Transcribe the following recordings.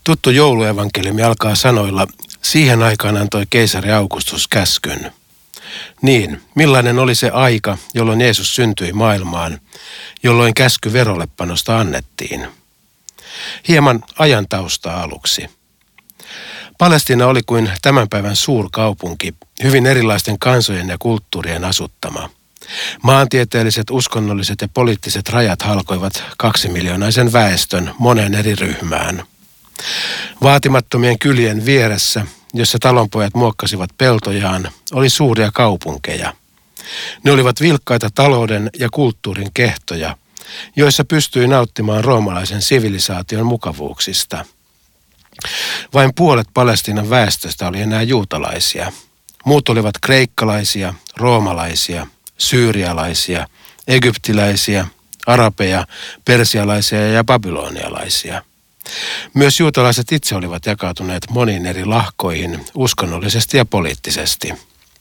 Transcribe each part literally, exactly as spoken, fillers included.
Tuttu jouluevankeliumi alkaa sanoilla, siihen aikaan antoi keisari Augustus käskyn. Niin, millainen oli se aika, jolloin Jeesus syntyi maailmaan, jolloin käsky verollepanosta annettiin? Hieman ajan taustaa aluksi. Palestiina oli kuin tämän päivän suurkaupunki, hyvin erilaisten kansojen ja kulttuurien asuttama. Maantieteelliset, uskonnolliset ja poliittiset rajat halkoivat kaksimiljoonaisen väestön moneen eri ryhmään. Vaatimattomien kylien vieressä, jossa talonpojat muokkasivat peltojaan, oli suuria kaupunkeja. Ne olivat vilkkaita talouden ja kulttuurin kehtoja, joissa pystyi nauttimaan roomalaisen sivilisaation mukavuuksista. Vain puolet Palestiinan väestöstä oli enää juutalaisia. Muut olivat kreikkalaisia, roomalaisia, syyrialaisia, egyptiläisiä, arabeja, persialaisia ja babylonialaisia. Myös juutalaiset itse olivat jakautuneet moniin eri lahkoihin uskonnollisesti ja poliittisesti.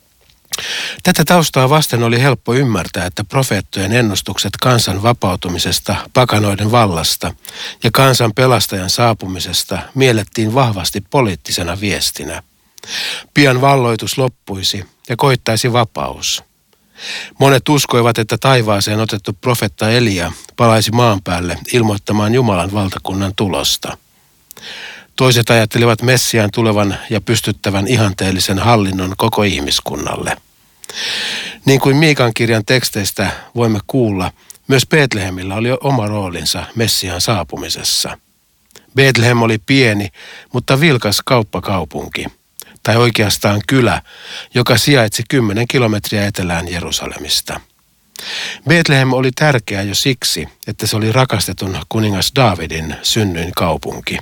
Tätä taustaa vasten oli helppo ymmärtää, että profeettojen ennustukset kansan vapautumisesta pakanoiden vallasta ja kansan pelastajan saapumisesta miellettiin vahvasti poliittisena viestinä. Pian valloitus loppuisi ja koittaisi vapaus. Monet uskoivat, että taivaaseen otettu profetta Elia palaisi maan päälle ilmoittamaan Jumalan valtakunnan tulosta. Toiset ajattelivat Messiaan tulevan ja pystyttävän ihanteellisen hallinnon koko ihmiskunnalle. Niin kuin Miikan kirjan teksteistä voimme kuulla, myös Betlehemillä oli oma roolinsa Messiaan saapumisessa. Betlehem oli pieni, mutta vilkas kauppakaupunki, tai oikeastaan kylä, joka sijaitsi kymmenen kilometriä etelään Jerusalemista. Betlehem oli tärkeä jo siksi, että se oli rakastetun kuningas Daavidin synnyinkaupunki.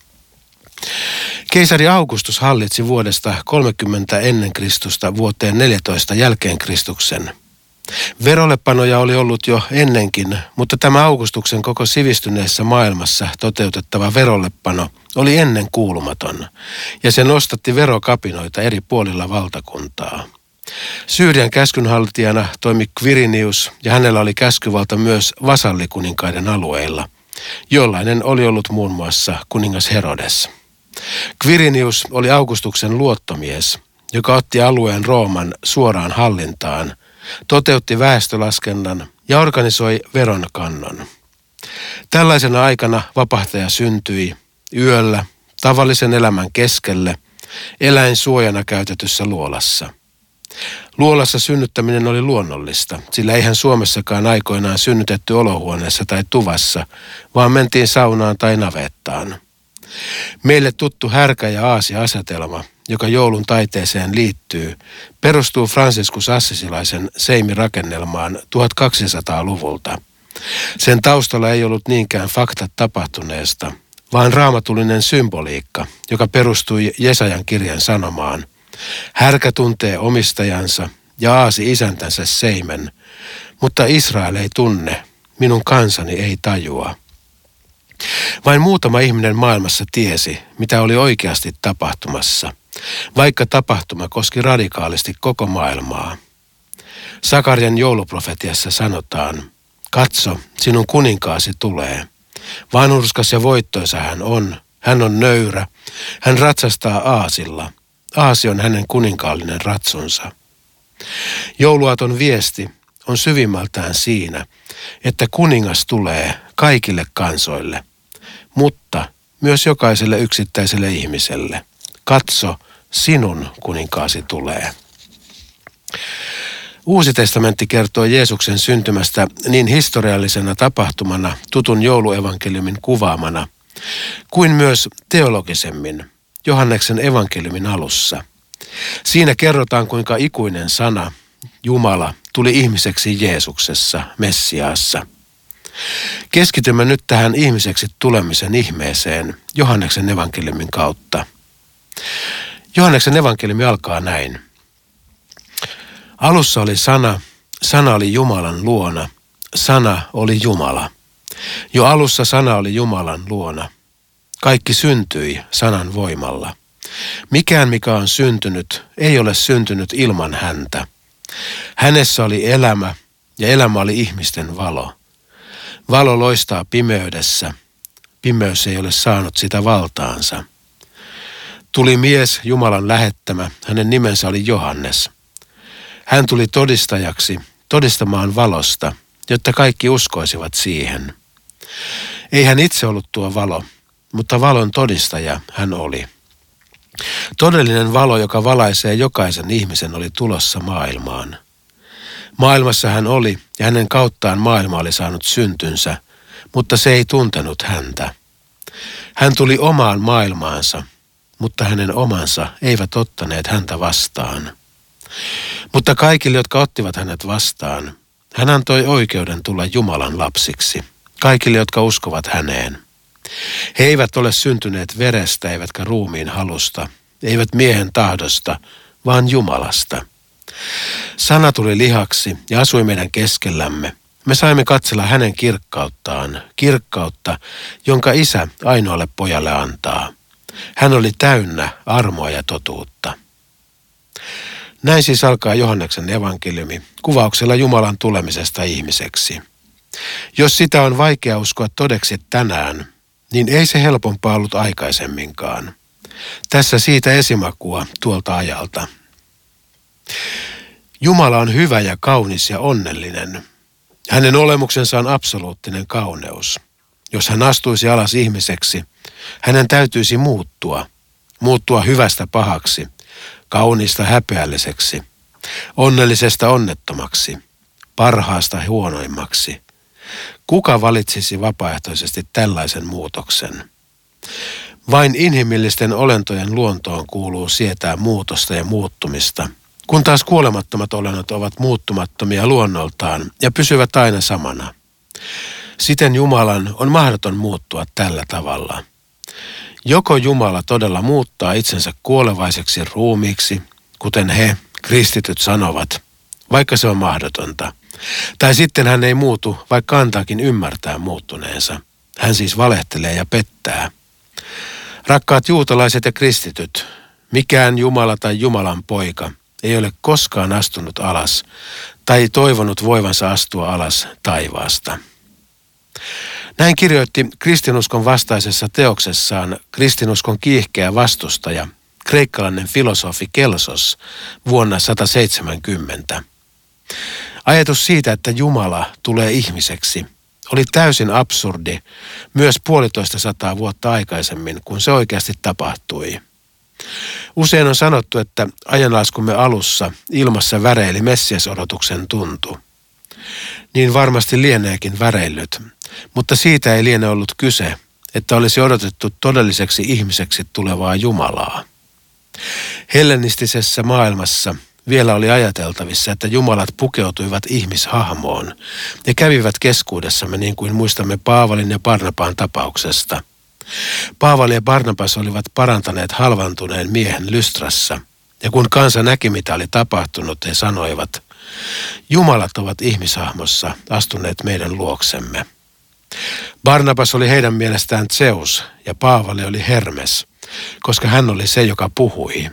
Keisari Augustus hallitsi vuodesta kolmekymmentä ennen Kristusta vuoteen neljätoista jälkeen Kristuksen. Verollepanoja oli ollut jo ennenkin, mutta tämä Augustuksen koko sivistyneessä maailmassa toteutettava verollepano oli ennen kuulumaton, ja se nostatti verokapinoita eri puolilla valtakuntaa. Syyrian käskynhaltijana toimi Quirinius, ja hänellä oli käskyvalta myös vasallikuninkaiden alueilla. Jollainen oli ollut muun muassa kuningas Herodes. Quirinius oli Augustuksen luottomies, joka otti alueen Rooman suoraan hallintaan, toteutti väestölaskennan ja organisoi veronkannon. Tällaisena aikana vapahtaja syntyi yöllä tavallisen elämän keskelle eläinsuojana käytetyssä luolassa. Luolassa synnyttäminen oli luonnollista, sillä eihän Suomessakaan aikoinaan synnytetty olohuoneessa tai tuvassa, vaan mentiin saunaan tai navettaan. Meille tuttu härkä- ja aasi-asetelma, joka joulun taiteeseen liittyy, perustuu Franciscus Assisilaisen seimirakennelmaan tuhatkaksisataaluvulta. Sen taustalla ei ollut niinkään faktat tapahtuneesta, vaan raamatullinen symboliikka, joka perustui Jesajan kirjan sanomaan: härkä tuntee omistajansa ja aasi isäntänsä seimen, mutta Israel ei tunne, minun kansani ei tajua. Vain muutama ihminen maailmassa tiesi, mitä oli oikeasti tapahtumassa, vaikka tapahtuma koski radikaalisti koko maailmaa. Sakarian jouluprofetiassa sanotaan: katso, sinun kuninkaasi tulee. Vanhurskas ja voittoisa hän on, hän on nöyrä, hän ratsastaa aasilla. Aasi on hänen kuninkaallinen ratsunsa. Jouluaaton viesti on syvimmältään siinä, että kuningas tulee kaikille kansoille, mutta myös jokaiselle yksittäiselle ihmiselle. Katso, sinun kuninkaasi tulee. Uusi testamentti kertoo Jeesuksen syntymästä niin historiallisena tapahtumana tutun jouluevankeliumin kuvaamana, kuin myös teologisemmin Johanneksen evankeliumin alussa. Siinä kerrotaan, kuinka ikuinen sana, Jumala, tuli ihmiseksi Jeesuksessa, Messiaassa. Keskitymme nyt tähän ihmiseksi tulemisen ihmeeseen Johanneksen evankeliumin kautta. Johanneksen evankeliumi alkaa näin. Alussa oli sana, sana oli Jumalan luona, sana oli Jumala. Jo alussa sana oli Jumalan luona. Kaikki syntyi sanan voimalla. Mikään, mikä on syntynyt, ei ole syntynyt ilman häntä. Hänessä oli elämä, ja elämä oli ihmisten valo. Valo loistaa pimeydessä. pimeys ei ole saanut sitä valtaansa. Tuli mies, Jumalan lähettämä, hänen nimensä oli Johannes. Hän tuli todistajaksi, todistamaan valosta, jotta kaikki uskoisivat siihen. Ei hän itse ollut tuo valo, mutta valon todistaja hän oli. Todellinen valo, joka valaisee jokaisen ihmisen, oli tulossa maailmaan. Maailmassa hän oli, ja hänen kauttaan maailma oli saanut syntynsä, mutta se ei tuntenut häntä. Hän tuli omaan maailmaansa, mutta hänen omansa eivät ottaneet häntä vastaan. Mutta kaikille, jotka ottivat hänet vastaan, hän antoi oikeuden tulla Jumalan lapsiksi, kaikille, jotka uskovat häneen. He eivät ole syntyneet verestä, eivätkä ruumiin halusta, eivät miehen tahdosta, vaan Jumalasta. Sana tuli lihaksi ja asui meidän keskellämme. Me saimme katsella hänen kirkkauttaan, kirkkautta, jonka Isä ainoalle pojalle antaa. Hän oli täynnä armoa ja totuutta. Näin siis alkaa Johanneksen evankeliumi kuvauksella Jumalan tulemisesta ihmiseksi. Jos sitä on vaikea uskoa todeksi tänään, niin ei se helpompaa ollut aikaisemminkaan. Tässä siitä esimakua tuolta ajalta. Jumala on hyvä ja kaunis ja onnellinen. Hänen olemuksensa on absoluuttinen kauneus. Jos hän astuisi alas ihmiseksi, hänen täytyisi muuttua, muuttua hyvästä pahaksi, kauniista häpeälliseksi, onnellisesta onnettomaksi, parhaasta huonoimmaksi. Kuka valitsisi vapaaehtoisesti tällaisen muutoksen? Vain inhimillisten olentojen luontoon kuuluu sietää muutosta ja muuttumista, kun taas kuolemattomat olennot ovat muuttumattomia luonnoltaan ja pysyvät aina samana. Siten Jumalan on mahdoton muuttua tällä tavalla. Joko Jumala todella muuttaa itsensä kuolevaiseksi ruumiiksi, kuten he, kristityt, sanovat, vaikka se on mahdotonta. Tai sitten hän ei muutu, vaikka antaakin ymmärtää muuttuneensa. Hän siis valehtelee ja pettää. Rakkaat juutalaiset ja kristityt, mikään Jumala tai Jumalan poika ei ole koskaan astunut alas tai toivonut voivansa astua alas taivaasta. Näin kirjoitti kristinuskon vastaisessa teoksessaan kristinuskon kiihkeä vastustaja, kreikkalainen filosofi Kelsos vuonna sata seitsemänkymmentä. Ajatus siitä, että Jumala tulee ihmiseksi, oli täysin absurdi myös puolitoista sataa vuotta aikaisemmin, kun se oikeasti tapahtui. Usein on sanottu, että ajanlaskumme alussa ilmassa väreili Messias-odotuksen tuntu. Niin varmasti lieneekin väreillyt, mutta siitä ei liene ollut kyse, että olisi odotettu todelliseksi ihmiseksi tulevaa Jumalaa. Hellenistisessä maailmassa vielä oli ajateltavissa, että jumalat pukeutuivat ihmishahmoon ja kävivät keskuudessamme niin kuin muistamme Paavalin ja Barnabaan tapauksesta. Paavali ja Barnabas olivat parantaneet halvantuneen miehen Lystrassa, ja kun kansa näki, mitä oli tapahtunut, he sanoivat, Jumalat ovat ihmishahmossa astuneet meidän luoksemme. Barnabas oli heidän mielestään Zeus ja Paavali oli Hermes, koska hän oli se, joka puhui.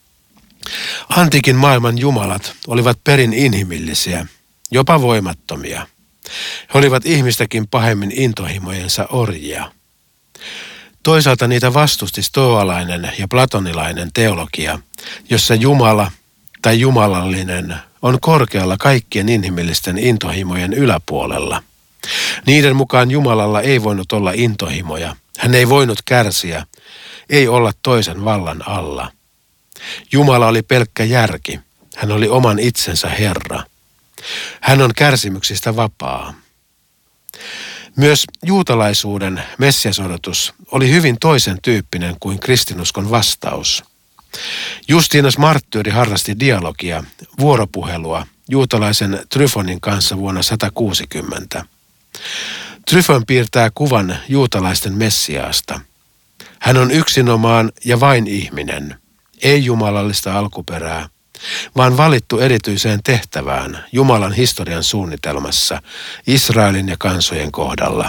Antiikin maailman jumalat olivat perin inhimillisiä, jopa voimattomia. He olivat ihmistäkin pahemmin intohimojensa orjia. Toisaalta niitä vastusti stoalainen ja platonilainen teologia, jossa Jumala tai jumalallinen on korkealla kaikkien inhimillisten intohimojen yläpuolella. Niiden mukaan Jumalalla ei voinut olla intohimoja, hän ei voinut kärsiä, ei olla toisen vallan alla. Jumala oli pelkkä järki, hän oli oman itsensä Herra. Hän on kärsimyksistä vapaa. Myös juutalaisuuden messiasodotus oli hyvin toisen tyyppinen kuin kristinuskon vastaus. Justinas marttyyri harrasti dialogia, vuoropuhelua juutalaisen Tryfonin kanssa vuonna sata kuusikymmentä. Tryfon piirtää kuvan juutalaisten Messiaasta. Hän on yksinomaan ja vain ihminen, ei jumalallista alkuperää, vaan valittu erityiseen tehtävään Jumalan historian suunnitelmassa Israelin ja kansojen kohdalla.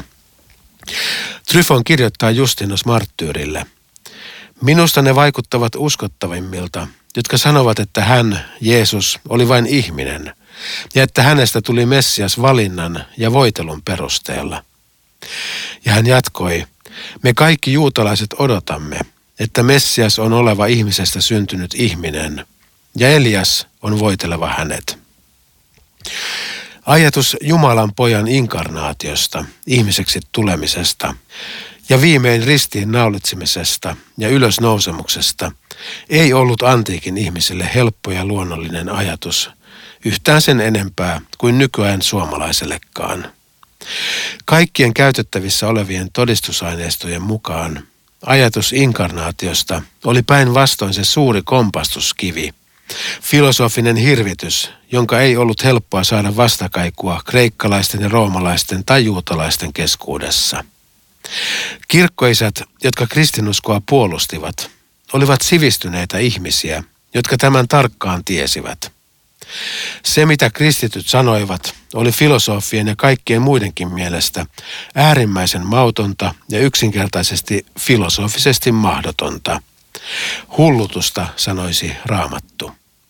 Tryfon kirjoittaa Justinus marttyyrille, minusta ne vaikuttavat uskottavimmilta, jotka sanovat, että hän, Jeesus, oli vain ihminen ja että hänestä tuli Messias valinnan ja voitelun perusteella. Ja hän jatkoi, Me kaikki juutalaiset odotamme, että Messias on oleva ihmisestä syntynyt ihminen, ja Elias on voiteleva hänet. Ajatus Jumalan pojan inkarnaatiosta, ihmiseksi tulemisesta ja viimein ristiin naulitsemisesta ja ylösnousemuksesta ei ollut antiikin ihmisille helppo ja luonnollinen ajatus, yhtään sen enempää kuin nykyajan suomalaisellekaan. Kaikkien käytettävissä olevien todistusaineistojen mukaan ajatus inkarnaatiosta oli päinvastoin se suuri kompastuskivi, filosofinen hirvitys, jonka ei ollut helppoa saada vastakaikua kreikkalaisten ja roomalaisten tai juutalaisten keskuudessa. Kirkkoisät, jotka kristinuskoa puolustivat, olivat sivistyneitä ihmisiä, jotka tämän tarkkaan tiesivät. Se, mitä kristityt sanoivat, oli filosofien ja kaikkien muidenkin mielestä äärimmäisen mautonta ja yksinkertaisesti filosofisesti mahdotonta. Hullutusta, sanoisi Raamattu.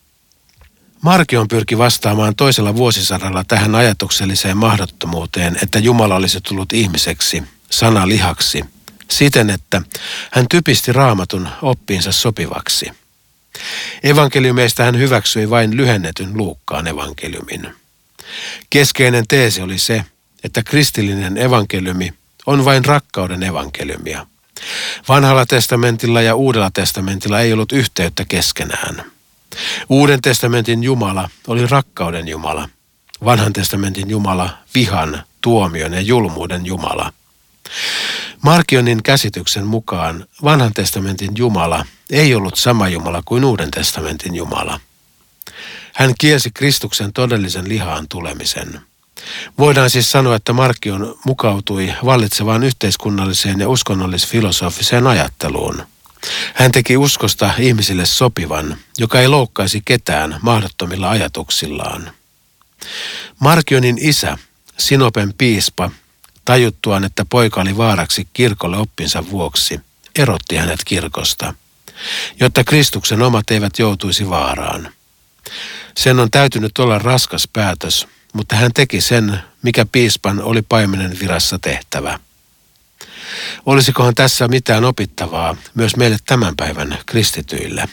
Markion pyrki vastaamaan toisella vuosisadalla tähän ajatukselliseen mahdottomuuteen, että Jumala olisi tullut ihmiseksi, sana lihaksi, siten, että hän typisti Raamatun oppiinsa sopivaksi. Evankeliumeista hän hyväksyi vain lyhennetyn Luukkaan evankeliumin. Keskeinen teesi oli se, että kristillinen evankeliumi on vain rakkauden evankeliumia. Vanhalla testamentilla ja Uudella testamentilla ei ollut yhteyttä keskenään. Uuden testamentin Jumala oli rakkauden Jumala. Vanhan testamentin Jumala vihan, tuomion ja julmuuden Jumala. Markionin käsityksen mukaan vanhan testamentin Jumala ei ollut sama Jumala kuin Uuden testamentin Jumala. Hän kielsi Kristuksen todellisen lihaan tulemisen. Voidaan siis sanoa, että Markion mukautui vallitsevaan yhteiskunnalliseen ja uskonnollis-filosofiseen ajatteluun. Hän teki uskosta ihmisille sopivan, joka ei loukkaisi ketään mahdottomilla ajatuksillaan. Markionin isä, Sinopen piispa, tajuttuaan, että poika oli vaaraksi kirkolle oppinsa vuoksi, erotti hänet kirkosta, jotta Kristuksen omat eivät joutuisi vaaraan. Sen on täytynyt olla raskas päätös, mutta hän teki sen, mikä piispan oli paimenen virassa tehtävä. Olisikohan tässä mitään opittavaa myös meille tämän päivän kristityille?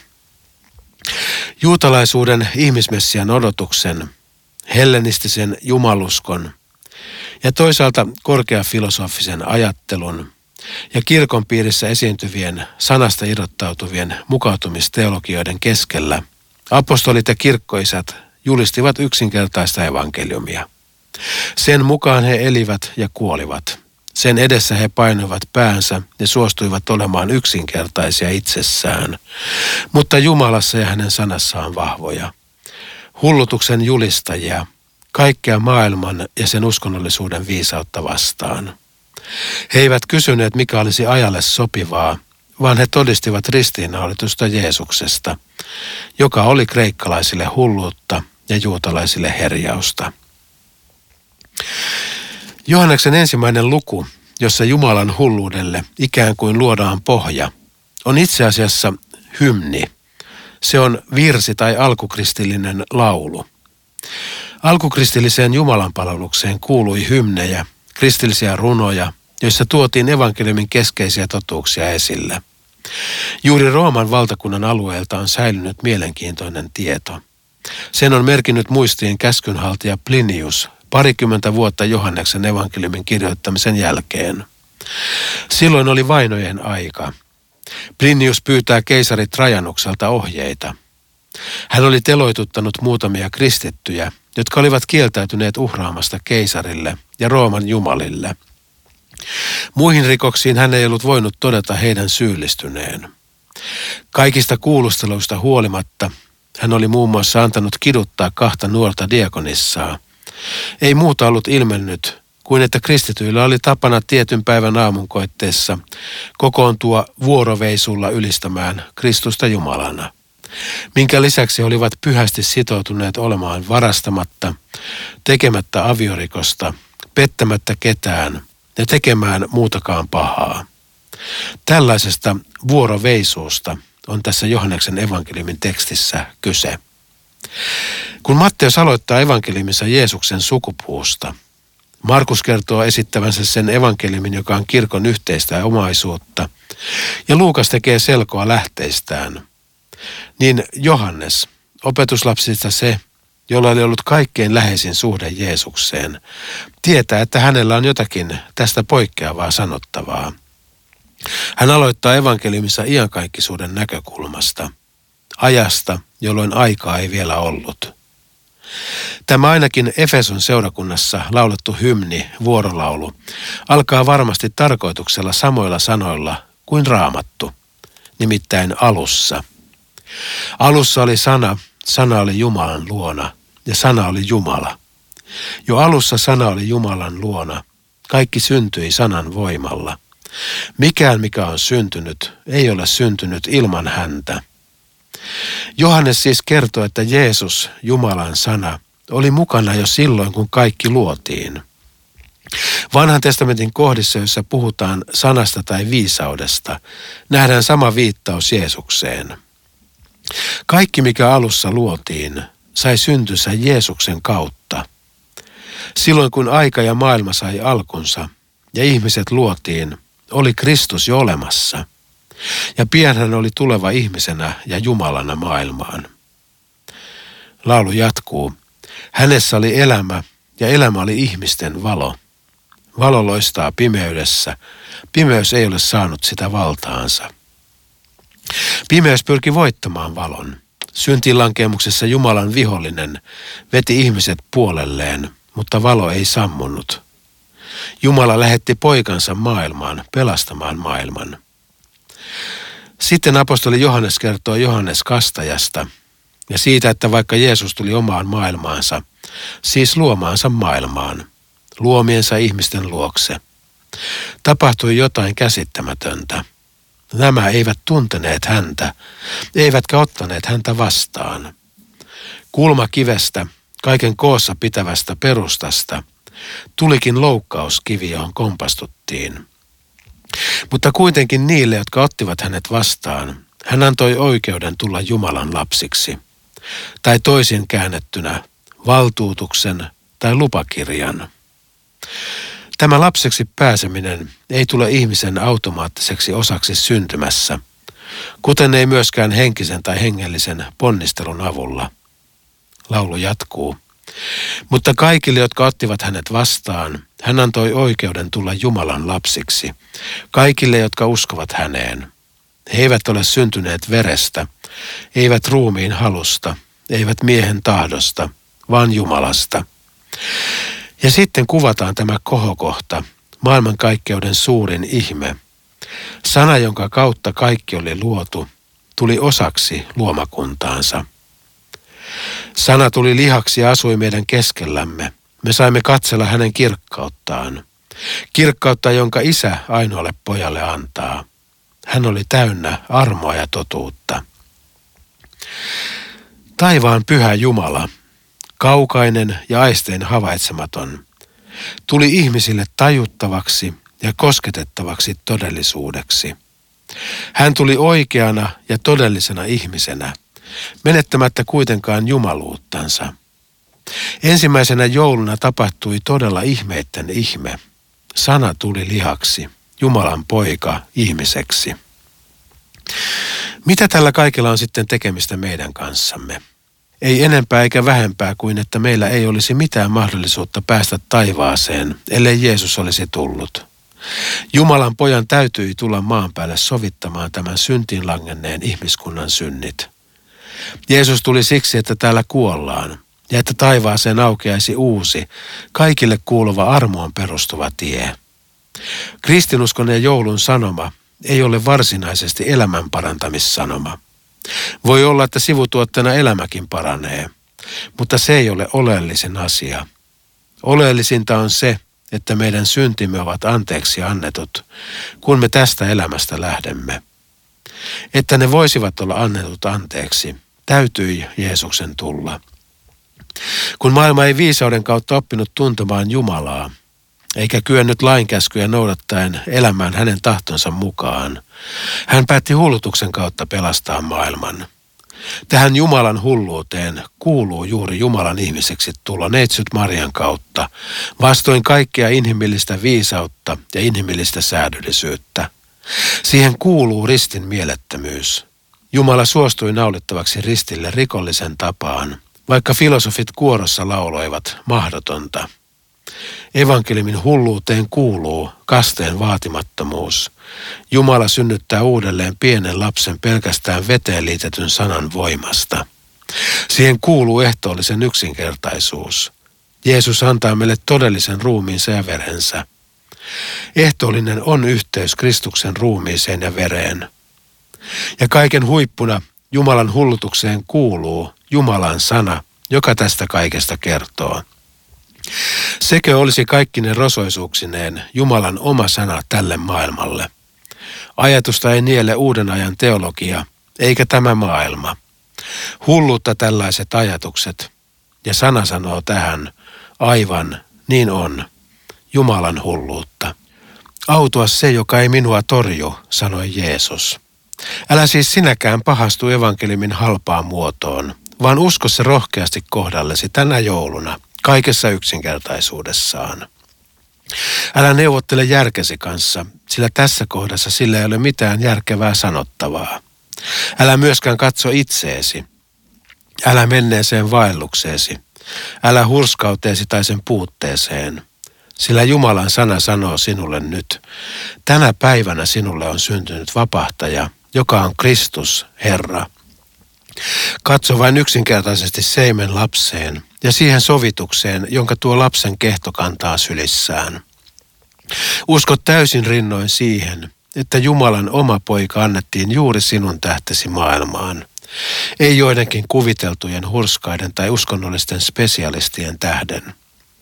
Juutalaisuuden ihmismessian odotuksen, hellenistisen jumaluskon ja toisaalta korkeafilosofisen ajattelun ja kirkon piirissä esiintyvien sanasta irrottautuvien mukautumisteologioiden keskellä apostolit ja kirkkoisät julistivat yksinkertaista evankeliumia. Sen mukaan he elivät ja kuolivat. Sen edessä he painoivat päänsä ja suostuivat olemaan yksinkertaisia itsessään, mutta Jumalassa ja hänen sanassaan vahvoja. Hullutuksen julistajia, kaikkea maailman ja sen uskonnollisuuden viisautta vastaan. He eivät kysyneet, mikä olisi ajalle sopivaa, vaan he todistivat ristiinnaulitusta Jeesuksesta, joka oli kreikkalaisille hulluutta ja juutalaisille herjausta. Johanneksen ensimmäinen luku, jossa Jumalan hulluudelle ikään kuin luodaan pohja, on itse asiassa hymni. Se on virsi tai alkukristillinen laulu. Alkukristilliseen jumalanpalvelukseen kuului hymnejä, kristillisiä runoja, joissa tuotiin evankeliumin keskeisiä totuuksia esille. Juuri Rooman valtakunnan alueelta on säilynyt mielenkiintoinen tieto. Sen on merkinnyt muistiin käskynhaltija Plinius parikymmentä vuotta Johanneksen evankeliumin kirjoittamisen jälkeen. Silloin oli vainojen aika. Plinius pyytää keisari Trajanukselta ohjeita. Hän oli teloituttanut muutamia kristittyjä, jotka olivat kieltäytyneet uhraamasta keisarille ja Rooman jumalille. Muihin rikoksiin hän ei ollut voinut todeta heidän syyllistyneen. Kaikista kuulusteluista huolimatta hän oli muun muassa antanut kiduttaa kahta nuorta diakonissaa. Ei muuta ollut ilmennyt kuin että kristityillä oli tapana tietyn päivän aamunkoitteessa kokoontua vuoroveisulla ylistämään Kristusta Jumalana, minkä lisäksi he olivat pyhästi sitoutuneet olemaan varastamatta, tekemättä aviorikosta, pettämättä ketään ja tekemään muutakaan pahaa. Tällaisesta vuoroveisuusta on tässä Johanneksen evankeliumin tekstissä kyse. Kun Matteus aloittaa evankeliumissa Jeesuksen sukupuusta, Markus kertoo esittävänsä sen evankeliumin, joka on kirkon yhteistä omaisuutta, ja Luukas tekee selkoa lähteistään. Niin Johannes, opetuslapsista se, jolla oli ollut kaikkein läheisin suhde Jeesukseen, tietää, että hänellä on jotakin tästä poikkeavaa sanottavaa. Hän aloittaa evankeliumissa iankaikkisuuden näkökulmasta, ajasta, jolloin aikaa ei vielä ollut. Tämä ainakin Efeson seurakunnassa laulettu hymni, vuorolaulu, alkaa varmasti tarkoituksella samoilla sanoilla kuin Raamattu, nimittäin alussa. Alussa oli sana, sana oli Jumalan luona ja sana oli Jumala. Jo alussa sana oli Jumalan luona, kaikki syntyi sanan voimalla. Mikään, mikä on syntynyt, ei ole syntynyt ilman häntä. Johannes siis kertoo, että Jeesus, Jumalan sana, oli mukana jo silloin, kun kaikki luotiin. Vanhan testamentin kohdissa, joissa puhutaan sanasta tai viisaudesta, nähdään sama viittaus Jeesukseen. Kaikki, mikä alussa luotiin, sai syntynsä Jeesuksen kautta. Silloin, kun aika ja maailma sai alkunsa ja ihmiset luotiin, oli Kristus jo olemassa. Ja pian hän oli tuleva ihmisenä ja Jumalana maailmaan. Laulu jatkuu. Hänessä oli elämä ja elämä oli ihmisten valo. Valo loistaa pimeydessä. Pimeys ei ole saanut sitä valtaansa. Pimeys pyrki voittamaan valon. Syntilankemuksessa Jumalan vihollinen veti ihmiset puolelleen, mutta valo ei sammunut. Jumala lähetti poikansa maailmaan pelastamaan maailman. Sitten apostoli Johannes kertoo Johannes Kastajasta ja siitä, että vaikka Jeesus tuli omaan maailmaansa, siis luomaansa maailmaan, luomiensa ihmisten luokse, tapahtui jotain käsittämätöntä. Nämä eivät tunteneet häntä, eivätkä ottaneet häntä vastaan. Kulmakivestä, kaiken koossa pitävästä perustasta, tulikin loukkauskivi, johon kompastuttiin. Mutta kuitenkin niille, jotka ottivat hänet vastaan, hän antoi oikeuden tulla Jumalan lapsiksi. Tai toisin käännettynä, valtuutuksen tai lupakirjan. Tämä lapseksi pääseminen ei tule ihmisen automaattiseksi osaksi syntymässä, kuten ei myöskään henkisen tai hengellisen ponnistelun avulla. Laulu jatkuu. Mutta kaikille, jotka ottivat hänet vastaan, hän antoi oikeuden tulla Jumalan lapsiksi. Kaikille, jotka uskovat häneen. He eivät ole syntyneet verestä, eivät ruumiin halusta, eivät miehen tahdosta, vaan Jumalasta. Ja sitten kuvataan tämä kohokohta, maailmankaikkeuden suurin ihme. Sana, jonka kautta kaikki oli luotu, tuli osaksi luomakuntaansa. Sana tuli lihaksi ja asui meidän keskellämme. Me saimme katsella hänen kirkkauttaan. Kirkkautta, jonka isä ainoalle pojalle antaa. Hän oli täynnä armoa ja totuutta. Taivaan pyhä Jumala, kaukainen ja aistein havaitsematon, tuli ihmisille tajuttavaksi ja kosketettavaksi todellisuudeksi. Hän tuli oikeana ja todellisena ihmisenä, menettämättä kuitenkaan jumaluuttansa. Ensimmäisenä jouluna tapahtui todella ihmeitten ihme. Sana tuli lihaksi, Jumalan poika ihmiseksi. Mitä tällä kaikella on sitten tekemistä meidän kanssamme? Ei enempää eikä vähempää kuin, että meillä ei olisi mitään mahdollisuutta päästä taivaaseen, ellei Jeesus olisi tullut. Jumalan pojan täytyi tulla maan päälle sovittamaan tämän syntiin langenneen ihmiskunnan synnit. Jeesus tuli siksi, että täällä kuollaan ja että taivaaseen aukeaisi uusi, kaikille kuuluva armoon perustuva tie. Kristinuskon ja joulun sanoma ei ole varsinaisesti elämän parantamissanoma. Voi olla, että sivutuotteena elämäkin paranee, mutta se ei ole oleellisin asia. Oleellisinta on se, että meidän syntimme ovat anteeksi annetut, kun me tästä elämästä lähdemme. Että ne voisivat olla annetut anteeksi, täytyi Jeesuksen tulla. Kun maailma ei viisauden kautta oppinut tuntemaan Jumalaa, eikä kyennyt lainkäskyjä noudattaen elämään hänen tahtonsa mukaan, hän päätti hullutuksen kautta pelastaa maailman. Tähän Jumalan hulluuteen kuuluu juuri Jumalan ihmiseksi tulo neitsyt Marian kautta, vastoin kaikkea inhimillistä viisautta ja inhimillistä säädöllisyyttä. Siihen kuuluu ristin mielettömyys. Jumala suostui naulittavaksi ristille rikollisen tapaan, vaikka filosofit kuorossa lauloivat mahdotonta. Evankeliumin hulluuteen kuuluu kasteen vaatimattomuus. Jumala synnyttää uudelleen pienen lapsen pelkästään veteen liitetyn sanan voimasta. Siihen kuuluu ehtoollisen yksinkertaisuus. Jeesus antaa meille todellisen ruumiinsa ja verensä. Ehtoollinen on yhteys Kristuksen ruumiiseen ja vereen. Ja kaiken huippuna Jumalan hullutukseen kuuluu Jumalan sana, joka tästä kaikesta kertoo. Sekö olisi kaikkine rosoisuuksineen Jumalan oma sana tälle maailmalle? Ajatusta ei niele uuden ajan teologia, eikä tämä maailma. Hulluutta tällaiset ajatukset, ja sana sanoo tähän, aivan, niin on, Jumalan hulluutta. Autua se, joka ei minua torju, sanoi Jeesus. Älä siis sinäkään pahastu evankeliumin halpaan muotoon, vaan usko se rohkeasti kohdallesi tänä jouluna, kaikessa yksinkertaisuudessaan. Älä neuvottele järkesi kanssa, sillä tässä kohdassa sillä ei ole mitään järkevää sanottavaa. Älä myöskään katso itseesi. Älä menneeseen vaellukseesi. Älä hurskauteesi tai sen puutteeseen. Sillä Jumalan sana sanoo sinulle nyt, tänä päivänä sinulle on syntynyt vapahtaja, joka on Kristus, Herra. Katso vain yksinkertaisesti seimen lapseen ja siihen sovitukseen, jonka tuo lapsen kehto kantaa sylissään. Usko täysin rinnoin siihen, että Jumalan oma poika annettiin juuri sinun tähtesi maailmaan, ei joidenkin kuviteltujen hurskaiden tai uskonnollisten spesialistien tähden.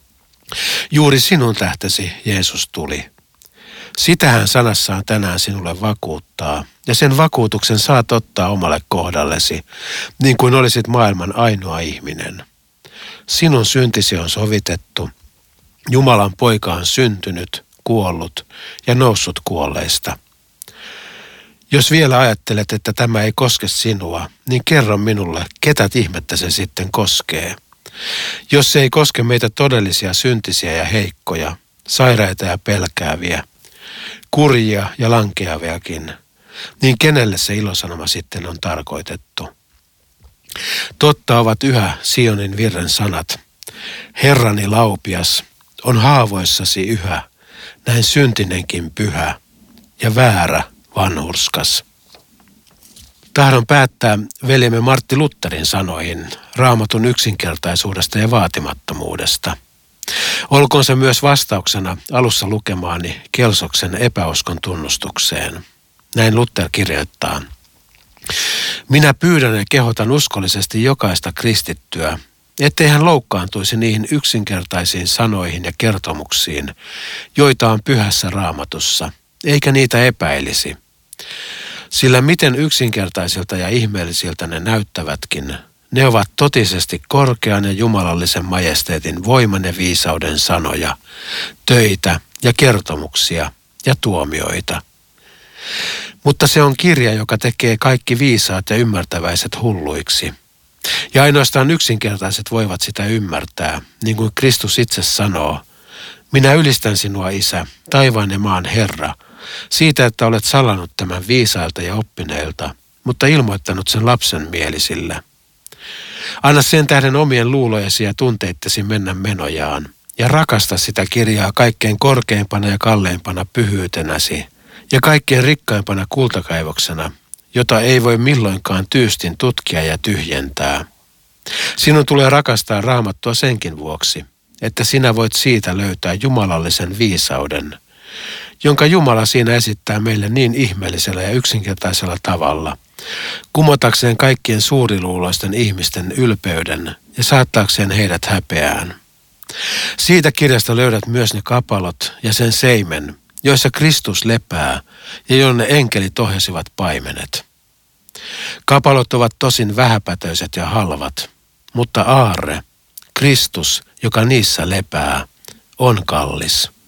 Juuri sinun tähtesi Jeesus tuli. Sitä hän sanassaan tänään sinulle vakuuttaa, ja sen vakuutuksen saat ottaa omalle kohdallesi, niin kuin olisit maailman ainoa ihminen. Sinun syntisi on sovitettu, Jumalan poika on syntynyt, kuollut ja noussut kuolleista. Jos vielä ajattelet, että tämä ei koske sinua, niin kerro minulle, ketä ihmettä se sitten koskee. Jos se ei koske meitä todellisia syntisiä ja heikkoja, sairaita ja pelkääviä, kurjia ja lankeaviakin, niin kenelle se ilosanoma sitten on tarkoitettu? Totta ovat yhä Sionin virren sanat. Herrani laupias on haavoissasi yhä, näin syntinenkin pyhä ja väärä vanhurskas. Tahdon päättää veljemme Martti Lutherin sanoihin Raamatun yksinkertaisuudesta ja vaatimattomuudesta. Olkoon se myös vastauksena alussa lukemaani Kelsoksen epäuskon tunnustukseen. Näin Luther kirjoittaa. Minä pyydän ja kehotan uskollisesti jokaista kristittyä, ettei hän loukkaantuisi niihin yksinkertaisiin sanoihin ja kertomuksiin, joita on pyhässä Raamatussa, eikä niitä epäilisi. Sillä miten yksinkertaisilta ja ihmeellisiltä ne näyttävätkin, ne ovat totisesti korkean ja jumalallisen majesteetin voiman ja viisauden sanoja, töitä ja kertomuksia ja tuomioita. Mutta se on kirja, joka tekee kaikki viisaat ja ymmärtäväiset hulluiksi. Ja ainoastaan yksinkertaiset voivat sitä ymmärtää, niin kuin Kristus itse sanoo, minä ylistän sinua, Isä, taivaan ja maan Herra, siitä, että olet salannut tämän viisailta ja oppineilta, mutta ilmoittanut sen lapsen mielisille. Anna sen tähden omien luulojesi ja tunteittesi mennä menojaan, ja rakasta sitä kirjaa kaikkein korkeimpana ja kalleimpana pyhyytenäsi, ja kaikkein rikkaimpana kultakaivoksena, jota ei voi milloinkaan tyystin tutkia ja tyhjentää. Sinun tulee rakastaa Raamattua senkin vuoksi, että sinä voit siitä löytää jumalallisen viisauden, jonka Jumala siinä esittää meille niin ihmeellisellä ja yksinkertaisella tavalla, kumotakseen kaikkien suuriluuloisten ihmisten ylpeyden ja saattaakseen heidät häpeään. Siitä kirjasta löydät myös ne kapalot ja sen seimen, joissa Kristus lepää ja jonne enkelit ohjasivat paimenet. Kapalot ovat tosin vähäpätöiset ja halvat, mutta aarre, Kristus, joka niissä lepää, on kallis.